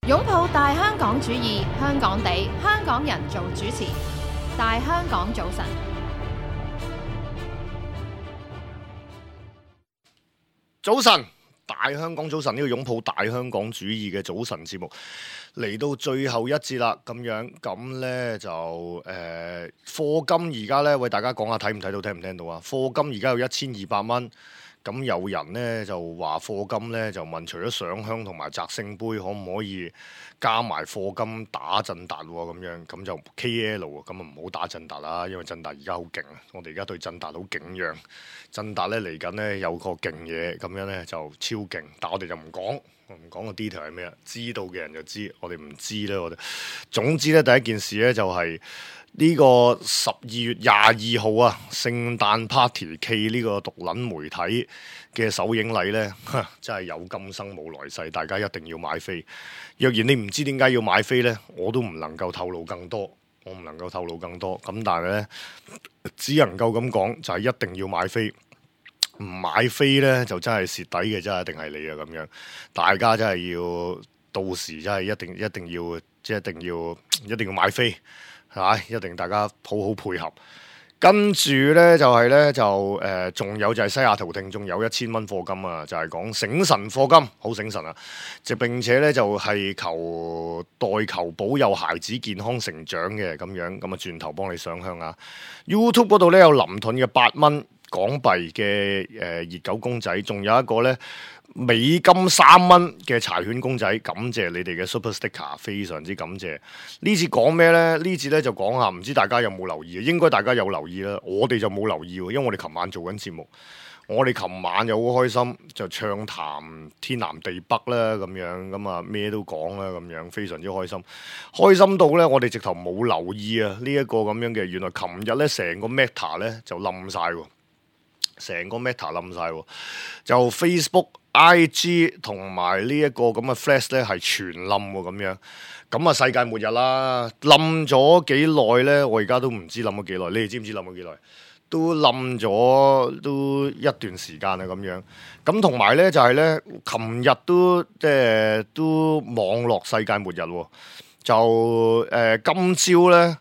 擁抱大香港主義，香港地，香港人做主持。大香港早晨， 早晨，大香港早晨，呢個擁抱大香港主義嘅早晨節目嚟到最後一節啦，咁呢就課金而家呢，為大家講下睇唔睇到聽唔聽到啊？課金而家有1200蚊。咁有人呢就話課金呢，就問除咗上香同埋擲聖杯，可唔可以加埋課金打振達喎？咁樣咁就 KL 喎，咁啊唔好打振達啦，因為振達而家好勁啊！我哋而家對振達好景仰，振達呢嚟緊呢有個勁嘢，咁樣呢就超勁，但我哋就唔講個 detail 係咩啊？知道嘅人就知，我哋唔知啦。我哋總之呢，第一件事呢就係、呢個12月22號啊，聖誕 party 暨呢個獨撚媒體嘅首映禮呢，真係有今生冇來世，大家一定要買飛。若然你唔知點解要買飛呢，我都唔能夠透露更多，咁但係呢，只能夠咁講，就係一定要買飛。唔買飛呢，就真係蝕底嘅，真係一定係你啊！咁樣，大家真係要到時真係一定要買飛。一定大家好好配合，跟住呢，就係呢，仲有就係西雅圖聽眾有1000蚊課金啊，就係講醒神課金，好醒神啊！並且呢，就係代求保佑孩子健康成長嘅咁樣，咁啊轉頭幫你上香啊 ！YouTube 嗰度呢，有林盾嘅8蚊港幣嘅熱狗公仔，仲有一個呢，美金3蚊嘅柴犬公仔，感謝你哋嘅 Super Sticker， 非常之感謝。呢次講咩呢？呢次呢就講下，唔知大家有冇留意？應該大家有留意啦，我哋就冇留意喎，因為我哋琴晚做緊節目，我哋琴晚又好開心，就暢談天南地北啦，咁樣咁啊咩都講啦，咁樣非常之開心，開心到呢，我哋直頭冇留意啊呢一個咁樣嘅，原來琴日呢，成個 Meta 呢就冧晒喎，成個 Meta 冧晒喎，就 Facebook、IG 同埋呢一個咁嘅 Flash 咧係全冧喎咁樣，咁啊世界末日啦！冧咗幾耐呢？我而家都唔知冧咗幾耐，你哋知唔知冧咗幾耐？都冧咗都一段時間啦咁樣，咁同埋呢，就係呢，琴日都都網絡世界末日喎，就今朝呢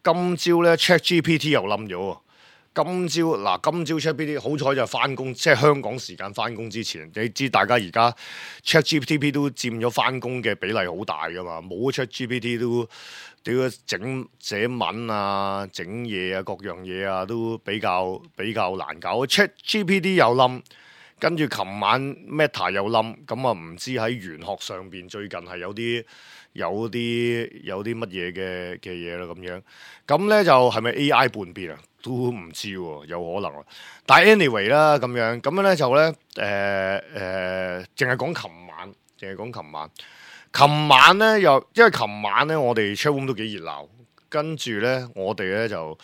ChatGPT 又冧咗喎。今朝 ChatGPT 好彩就翻工，即係香港時間翻工之前，你知大家而家 ChatGPT 都佔咗翻工嘅比例好大噶嘛，冇 ChatGPT 都整寫文啊、整嘢啊、各樣嘢啊都比較難搞。ChatGPT 又冧，跟住琴晚 Meta 又冧，咁啊唔知喺玄學上邊最近係有啲乜嘢嘅嘢啦咁樣，咁咧就係咪 AI 叛變啊？都唔知喎，有可能啊。但係 anyway 啦，咁樣咧就咧淨係講琴晚。琴晚咧又因為琴晚咧我哋 chatroom 都幾熱鬧，跟住咧我哋咧就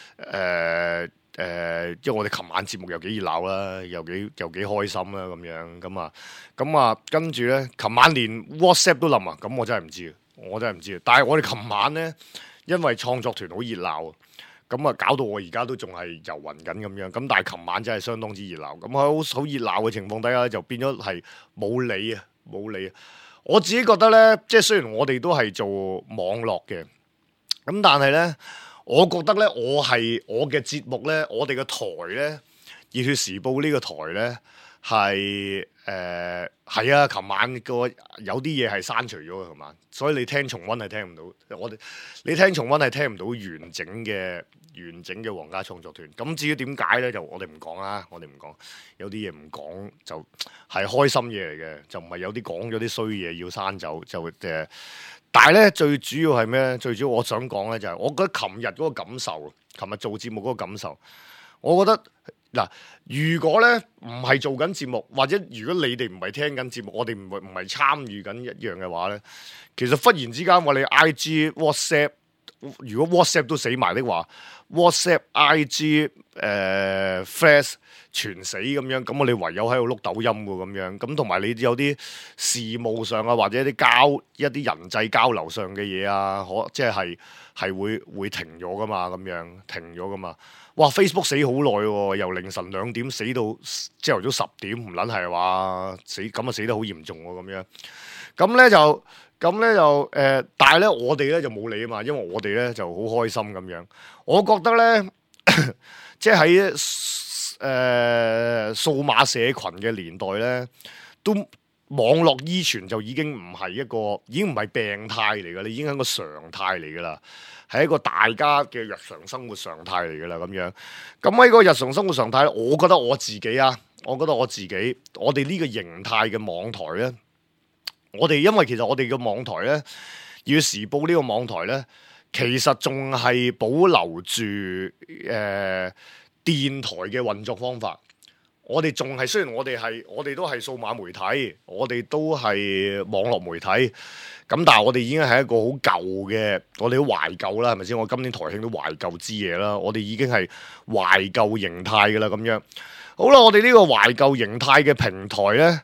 因為我哋琴晚節目又幾熱鬧啦，又幾開心啦咁樣，咁啊跟住咧，琴晚連 WhatsApp 都冧啊，咁我真係唔知，但係我哋琴晚咧，因為創作團好熱鬧，咁啊搞到我而家都仲係遊魂緊咁樣，咁但係琴晚真係相當之熱鬧，咁喺好熱鬧嘅情況底下就變咗係冇理啊。我自己覺得咧，即係雖然我哋都係做網絡嘅，咁但係咧。我覺得咧，我嘅節目咧，我哋嘅台咧，熱血時報呢個台咧，係啊，琴晚有啲嘢係刪除咗嘅，琴晚，所以你聽重溫係聽唔到，你聽重溫係聽唔到完整嘅皇家創作團。咁至於點解咧，就我哋唔講啦，有啲嘢唔講就係開心嘢嚟嘅，就唔係有啲講咗啲衰嘢要刪走就但係咧，最主要係咩咧？最主要我想講咧就係，我覺得琴日嗰個感受，琴日做節目嗰個感受，我覺得嗱，如果咧唔係做緊節目，或者如果你哋唔係聽緊節目，我哋唔係參與緊一樣嘅話咧，其實忽然之間話你 IG、WhatsApp， 如果 WhatsApp 都死埋的話 ，WhatsApp、IG、Flash 全死咁樣，咁我哋唯有喺度碌抖音喎咁樣，咁同埋你有啲事務上啊，或者一啲人際交流上嘅嘢啊，即係會停咗噶嘛，咁樣停咗噶嘛。哇 ！Facebook 死好耐喎，由凌晨2點死到朝頭早10點，唔撚係話死咁啊，死得好嚴重喎咁樣。 但係咧我哋咧就冇理啊嘛，因為我哋咧就好開心咁樣。我覺得咧，即係喺數碼社群嘅年代咧，都網絡依存就已經唔係病態嚟㗎啦，已經係一個常態嚟㗎啦，係一個大家嘅日常生活常態嚟㗎啦咁樣。咁喺個日常生活常態，我覺得我自己，我哋呢個形態嘅網台咧。因為其實我哋嘅網台咧，要時報呢個網台咧，其實仲係保留住電台嘅運作方法。我哋仲係，雖然我哋都係數碼媒體，我哋都係網絡媒體，咁但係我哋已經係一個好舊嘅，我哋都懷舊啦，係咪先？我今年台慶都懷舊之夜啦，我哋已經係懷舊形態㗎啦，咁樣。好啦，我哋呢個懷舊形態嘅平台咧。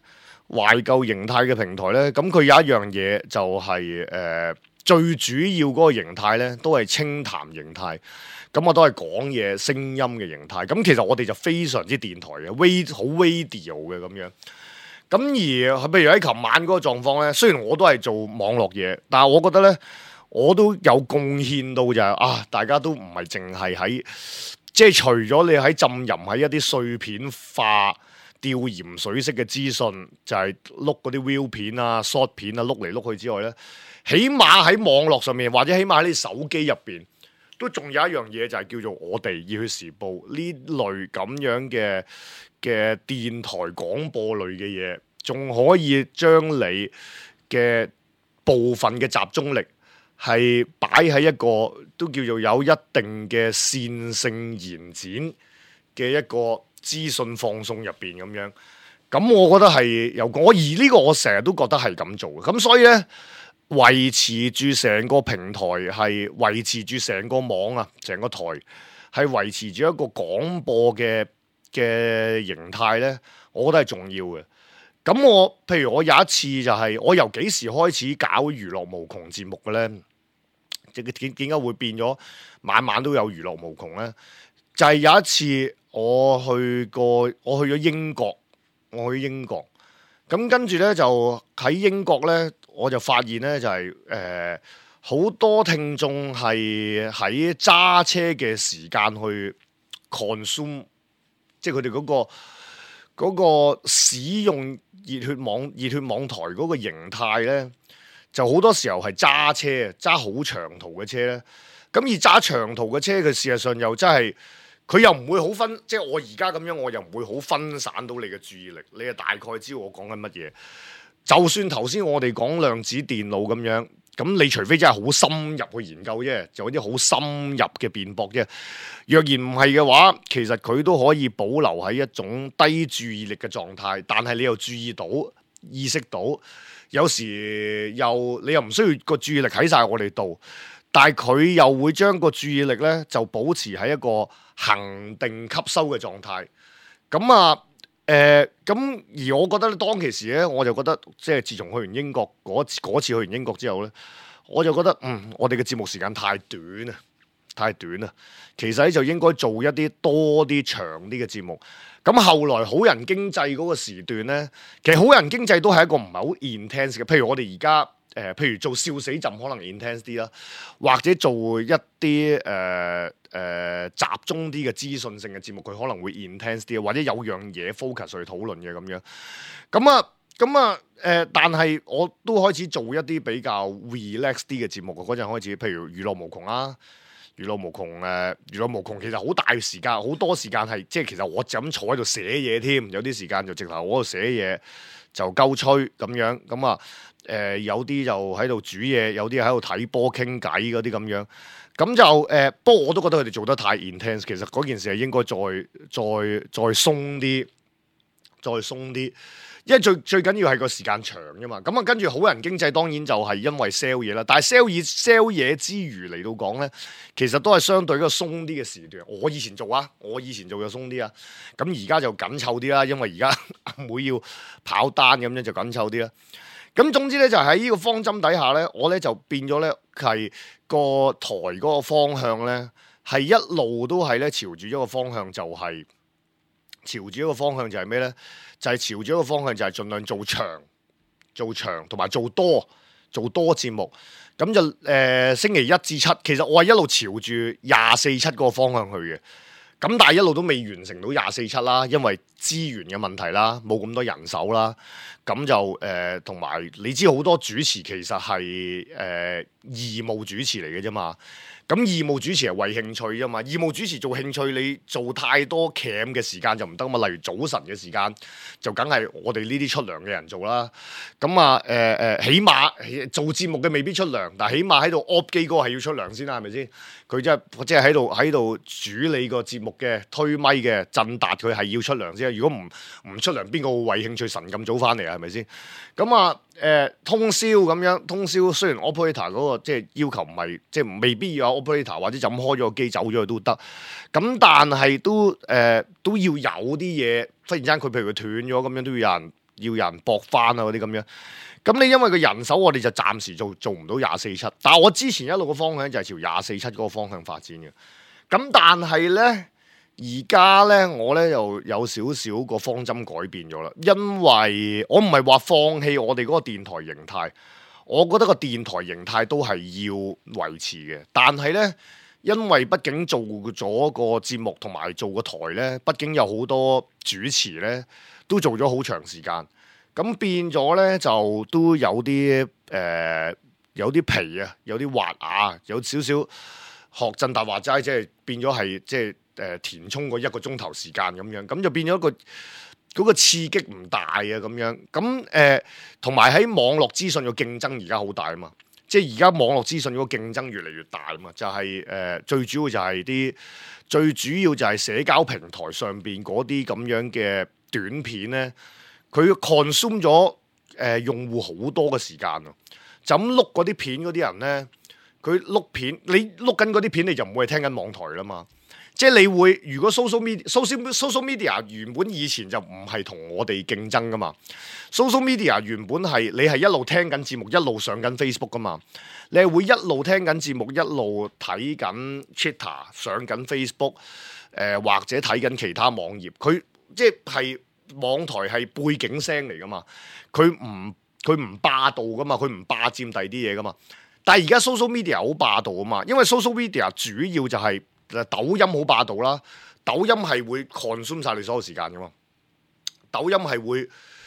咁佢有一樣嘢就係最主要嗰個形態咧，都係清談形態。咁我都係講嘢聲音嘅形態。咁其實我哋就非常之電台嘅，好 radio 嘅咁樣。咁而譬如喺琴晚嗰個狀況咧，雖然我都係做網絡嘢，但係我覺得咧，我都有貢獻到就係大家都唔係淨係喺，即係除咗你喺浸淫喺一啲碎片化。吊鹽水式嘅資訊就係碌嗰啲 view 片啊、short 片啊，碌嚟碌去之外咧，起碼喺網絡上面或者起碼喺你手機入邊，都仲有一樣嘢就係叫做我哋熱血時報呢類咁樣嘅電台廣播類嘅嘢，仲可以將你嘅部分嘅集中力係擺喺一個都叫做有一定嘅線性延展嘅一個資訊放送入邊咁樣，咁我覺得係而呢個我成日都覺得係咁做嘅，咁所以呢，維持住成個平台係維持住成個網啊，成個台係維持住一個廣播嘅形態呢，我覺得係重要嘅。咁譬如我有一次就係我由幾時開始搞娛樂無窮節目嘅呢？點解會變咗晚晚都有娛樂無窮呢？就係有一次。我去咗英國，咁跟住咧就喺英國咧，我就發現咧就係好多聽眾係喺揸車嘅時間去 consume， 即係佢哋嗰個使用熱血網台嗰個形態咧，就好多時候係揸好長途嘅車咧，咁而揸長途嘅車佢事實上又真係。佢又唔會好分，即係我而家咁樣，我又唔會好分散到你嘅注意力，你就大概知道我講緊乜嘢。就算頭先我哋講量子電腦咁樣，咁你除非真係好深入去研究啫，就有啲好深入嘅辯駁啫。若然唔係嘅話，其實佢都可以保留喺一種低注意力嘅狀態，但係你又注意到、意識到，有時你又唔需要個注意力喺晒我哋度。但係佢又會將個注意力咧就保持喺一個恒定吸收嘅狀態。咁而我覺得咧，當其時咧，我就覺得即係自從去完英國嗰次去完英國之後咧，我就覺得我哋嘅節目時間太短啦。其實咧就應該做一啲多啲長啲嘅節目。咁後來好人經濟嗰個時段咧，其實好人經濟都係一個唔係好 intense 嘅。譬如我哋而家。譬如做笑死朕可能 intense 啲啦，或者做一啲集中啲嘅資訊性嘅節目，佢可能會 intense 啲，或者有樣嘢 focus 去討論嘅咁樣。但係我都開始做一啲比較 relax 啲嘅節目。嗰陣開始，譬如娛樂無窮啦，娛樂無窮其實好大時間，好多時間係即係其實我就咁坐喺度寫嘢添，有啲時間就直頭我喺度寫嘢就鳩吹咁樣咁啊。有啲就喺度煮嘢，有啲喺度睇波傾偈嗰啲咁樣，咁就不過我都覺得佢哋做得太 intense， 其實嗰件事係應該再鬆啲，因為最緊要係個時間長啫嘛。咁啊，跟住好人經濟當然就係因為 sell 嘢啦，但係 sell 嘢之餘嚟到講咧，其實都係相對一個鬆啲嘅時段。我以前做就鬆啲啊，咁而家就緊湊啲啦，因為而家阿妹要跑單咁樣就緊湊啲啦。咁總之咧就喺呢個方針底下咧，我咧就變咗咧係個台嗰個方向咧係一路都係咧朝住一個方向，就係朝住一個方向就係咩咧？就係朝住一個方向就係盡量做做長同埋做多節目。咁就星期一至七，其實我係一路朝住24/7嗰個方向去嘅。咁但係一路都未完成到24/7啦，因為資源嘅問題啦，冇咁多人手啦。咁就同埋你知好多主持其實係義務主持嚟嘅啫嘛。咁義務主持係為興趣啫嘛，義務主持做興趣，你做太多 cam 嘅時間就唔得嘛。例如早晨嘅時間就梗係我哋呢啲出糧嘅人做啦。咁啊起碼做節目嘅未必出糧，但係起碼喺度 op 機嗰個係要出糧先啦，係咪先？佢即係喺度主理個節目嘅推咪嘅振達，佢係要出糧先。如果唔出糧，邊個會為興趣神咁早翻嚟啊？係咪先？咁啊通宵咁樣，通宵雖然 operator 嗰個即係要求唔係即係未必要有 operator 或者就咁開咗個機走咗去都得，咁但係都要有啲嘢，忽然間佢譬如佢斷咗咁樣，都要有人駁翻啊嗰啲咁樣。咁你因為個人手，我哋就暫時做唔到24/7，但係我之前一路個方向就係朝24/7嗰個方向發展嘅。咁但係咧，而家咧我咧又有少少個方針改變咗啦，因為我唔係話放棄我哋嗰個電台形態，我覺得個電台形態都係要維持嘅。但係咧，因為畢竟做咗個節目同埋做個台咧，畢竟有好多主持咧都做咗好長時間。咁變咗咧，就都有啲有啲皮啊，有啲滑牙，有少少學振達話齋，即係變咗係即係填充個1個鐘頭時間咁樣，咁就變咗嗰個刺激唔大啊咁樣。咁同埋喺網絡資訊嘅競爭而家好大啊嘛，即係而家網絡資訊嗰個競爭越嚟越大啊嘛，就係最主要就係社交平台上邊嗰啲咁樣嘅短片咧。佢 consume 咗用戶好多嘅時間啊！就咁碌嗰啲片嗰啲人咧，佢碌片，你碌緊嗰啲片你就唔會係聽緊網台啦嘛。即係你會，如果 social media 原本以前就唔係同我哋競爭噶嘛。social media 原本係你係一路聽緊節目，一路上緊 Facebook 噶嘛。你係會一路聽緊節目，一路睇緊 Twitter， 上緊 Facebook，或者睇緊其他網頁。佢即係。網台係背景聲嚟噶嘛，佢唔霸道噶嘛，佢唔霸佔第二啲嘢噶嘛。但係而家 social media 好霸道啊嘛，因為 social media 主要就係抖音好霸道啦，抖音係會 consume 晒你所有時間噶嘛。抖音係會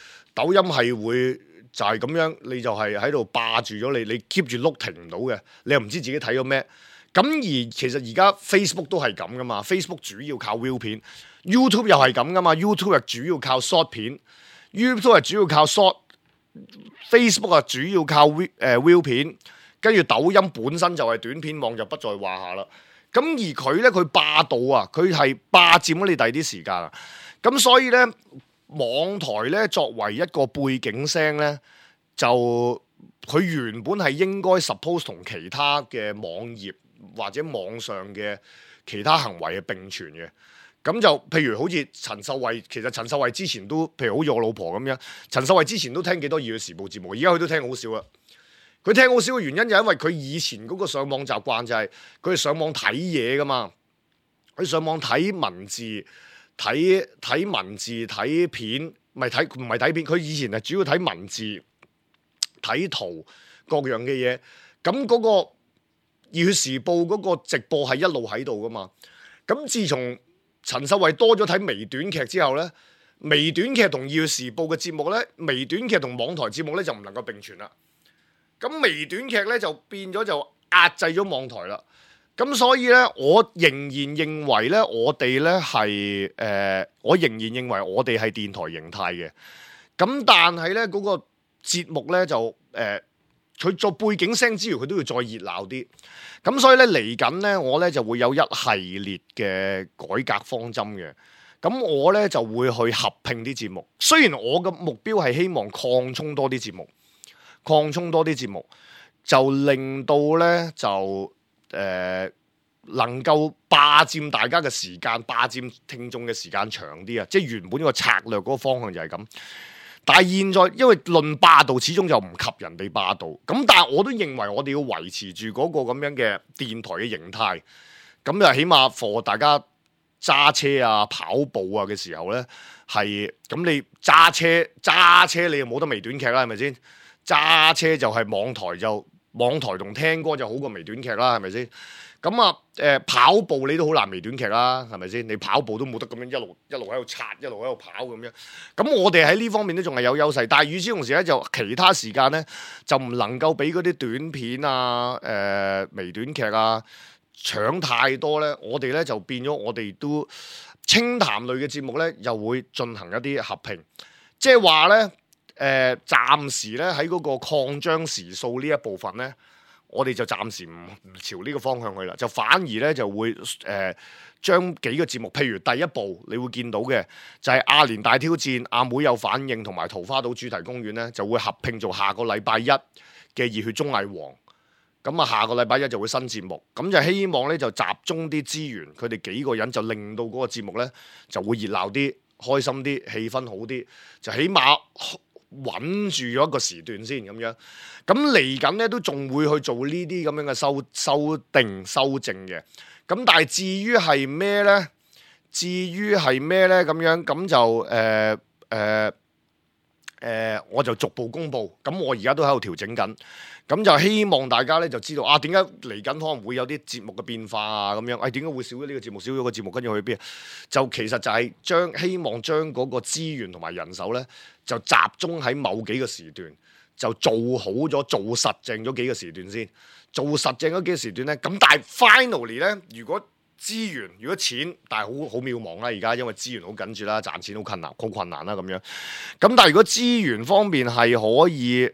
就係咁樣，你就係喺度霸住咗你 keep 住碌停唔到嘅，你又唔知自己睇咗咩。咁而其實而家 Facebook 都係咁噶嘛 ，Facebook 主要靠 view 片。YouTube 又係咁噶嘛 ，YouTube 係主要靠 short 片 ，YouTube 係主要靠 short，Facebook 係主要靠 view 片，跟住抖音本身就係短片網，就不在話下啦。咁而佢咧，佢霸道啊，佢係霸佔咗你第二啲時間啊。咁所以咧，網台咧作為一個背景聲咧，就佢原本係應該 suppose 同其他嘅網頁或者網上嘅其他行為係並存嘅。咁就譬如好似陳秀慧，其實陳秀慧之前都，譬如好似我老婆咁樣，陳秀慧之前都聽幾多《二月時報》節目，而家佢都聽好少啦。佢聽好少嘅原因就係因為佢以前嗰個上網習慣就係佢係上網睇嘢噶嘛，佢上網睇文字、睇文字、睇片，唔係睇片，佢以前係主要睇文字、睇圖各樣嘅嘢。咁嗰個《二月時報》嗰個直播係一路喺度噶嘛。咁自從陳秀慧多咗睇微短劇之後咧，微短劇同《二月時報》嘅節目咧，微短劇同網台節目咧就唔能夠並存啦。咁微短劇咧就變咗就壓制咗網台啦。咁所以咧，我仍然認為咧，我仍然認為我哋係電台形態嘅。咁但係咧，嗰個節目咧就佢做背景聲之餘，佢都要再熱鬧啲。咁所以咧，嚟緊咧，我咧就會有一系列嘅改革方針嘅。咁我咧就會去合併啲節目。雖然我嘅目標係希望擴充多啲節目，就令到咧就能夠霸佔大家嘅時間，霸佔聽眾嘅時間長啲啊！即係原本個策略嗰個方向就係咁。但係現在，因為論霸道，始終就唔及人哋霸道。咁但係我都認為我哋要維持住嗰個咁樣嘅電台嘅形態。咁就起碼 for 大家揸車啊、跑步啊嘅時候咧，係咁你揸車你又冇得微短劇啦，係咪先？ 揸車就係網台同聽歌就好過微短劇啦，係咪先？咁啊跑步你都好難微短劇啦，係咪先？你跑步都冇得咁樣一路喺度刷，一路喺度跑咁樣。咁我哋喺呢方面都仲係有優勢，但係與此同時咧，就其他時間咧就唔能夠俾嗰啲短片啊、微短劇啊搶太多咧。我哋咧就變咗，我哋都清談類嘅節目咧，又會進行一啲合併，即係話咧。暫時咧喺嗰個擴張時數呢一部分咧，我哋就暫時唔朝呢個方向去啦，就反而咧就會將幾個節目，譬如第一部你會見到嘅就係亞年大挑戰、阿妹有反應同埋桃花島主題公園咧，就會合併做下個禮拜一嘅熱血綜藝王。咁啊，下個禮拜一就會新節目，咁就希望咧就集中啲資源，佢哋幾個人就令到嗰個節目咧就會熱鬧啲、開心啲、氣氛好啲，就起碼穩住咗一個時段先咁樣，咁嚟緊咧都仲會去做呢啲咁樣嘅修正嘅，咁但係至於係咩咧？咁樣咁就我就逐步公佈，咁我而家都喺度調整緊，咁就希望大家咧就知道啊，點解嚟緊可能會有啲節目嘅變化啊咁樣，點解會少咗呢個節目，少咗個節目，跟住去邊？就其實就係希望將嗰個資源同埋人手咧，就集中喺某幾個時段，就做好咗、做實正咗幾個時段先，做實正嗰幾個時段咧，咁但係 finally 咧，如果資源如果錢，但係好渺茫啦，而家因為資源好緊住啦，賺錢好困難啦咁樣。咁但係如果資源方面係可以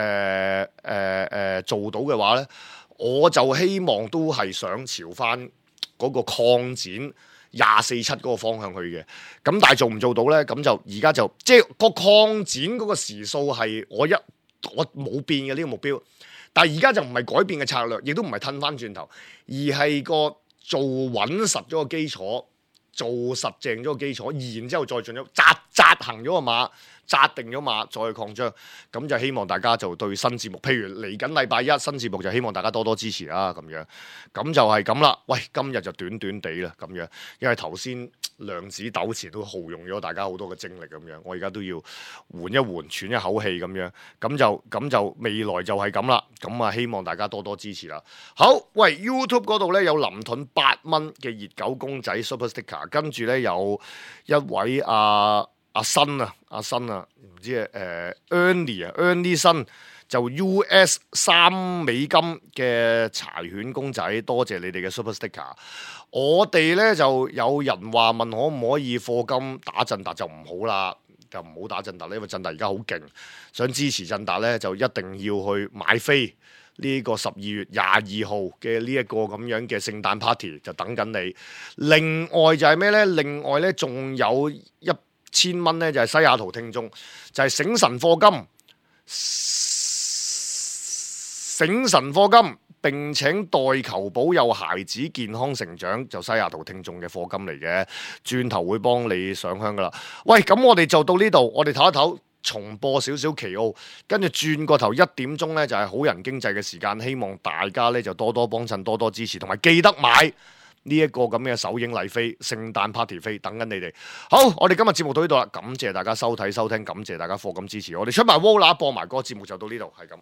做到嘅話咧，我就希望都係想朝翻嗰個擴展24/7嗰個方向去嘅。咁但係做唔做到咧？咁就而家就即係個擴展嗰個時數係我冇變嘅呢個目標。但係而家就唔係改變嘅策略，亦都唔係褪翻轉頭，而係個做穩實咗個基礎，做實正咗個基礎，然之後再進入紮行咗個馬，紮定咗馬再去擴張。咁就希望大家就對新節目，譬如嚟緊禮拜一新節目就希望大家多多支持啦咁樣。咁就係咁啦。喂，今日就短短地啦咁樣，因為頭先量子糾纏都耗用咗大家好多嘅精力咁樣，我而家都要緩一緩，喘一口氣咁樣。咁就未來就係咁啦。咁啊，希望大家多多支持啦。好，喂 YouTube 嗰度咧有林盾8蚊嘅熱狗公仔 Super Sticker， 跟住咧有一位阿新啊，唔知Ernie 新就 US $3嘅柴犬公仔，多謝你哋嘅 Super Sticker。我哋咧就有人話問可唔可以課金打振達，就唔好啦，就唔好打振達咧，因為振達而家好勁，想支持振達咧就一定要去買飛。呢個12月22號嘅呢一個咁樣嘅聖誕 party 就等緊你。另外就係咩咧？另外咧仲有1000蚊咧，就係西雅圖聽眾，就係醒神課金，醒神課金，並請代求保佑孩子健康成長，就西雅圖聽眾嘅課金嚟嘅，轉頭會幫你上香噶啦。喂，咁我哋就到呢度，我哋唞一唞。重播少少奇奧，跟住轉個頭1點鐘咧就係好人經濟嘅時間，希望大家咧就多多幫襯，多多支持，同埋記得買呢一個咁嘅首映禮飛、聖誕 party 飛，等緊你哋。好，我哋今日節目到呢度啦，感謝大家收睇收聽，感謝大家課金支持，我哋出埋 Wola 播埋個節目就到呢度，係咁。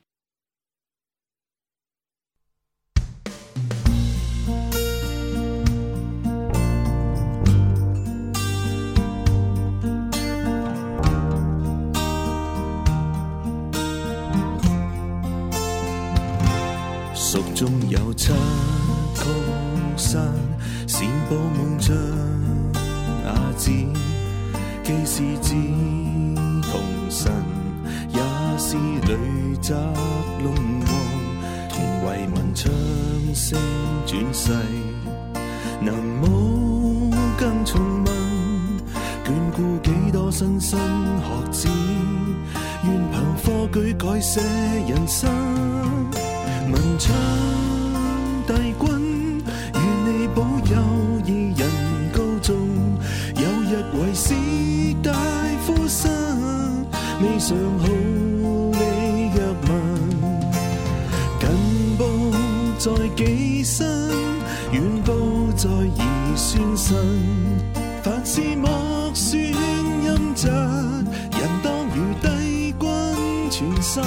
蜀中有七曲山，善報夢像啞子，既是志同神，也是雷澤龍王，同為民唱聲轉世，能冇更重問，眷顧幾多莘莘學子，願憑科舉改寫人生。文昌帝君，願你保佑義人高中，有日為士大夫生，未嘗好你若問，近報在己身，遠報在兒孫身，凡事莫算陰疾，人當如帝君。 全心。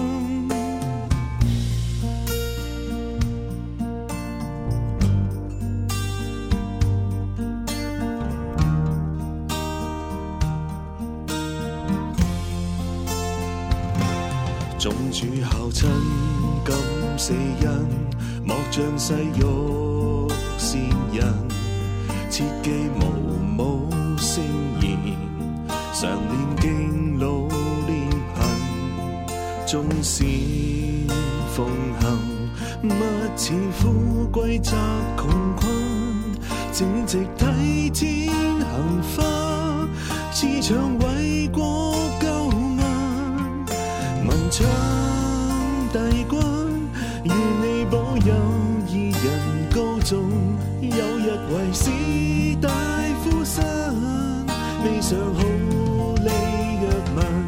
眾主孝親敢死因，莫像世欲善人，切記無母聖言，常念經老練貧，縱使奉行，勿似富貴則窮困，正直體天行花，志長為國救民，文昌帝君，願你保佑義人高頌，有日為士大夫身，未嘗好利若民，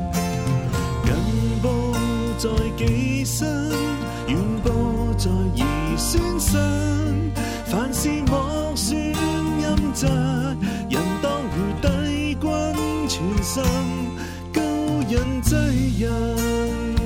近報在己身，遠播在兒孫身，凡事莫算陰質，人當如帝君全心，高人濟人。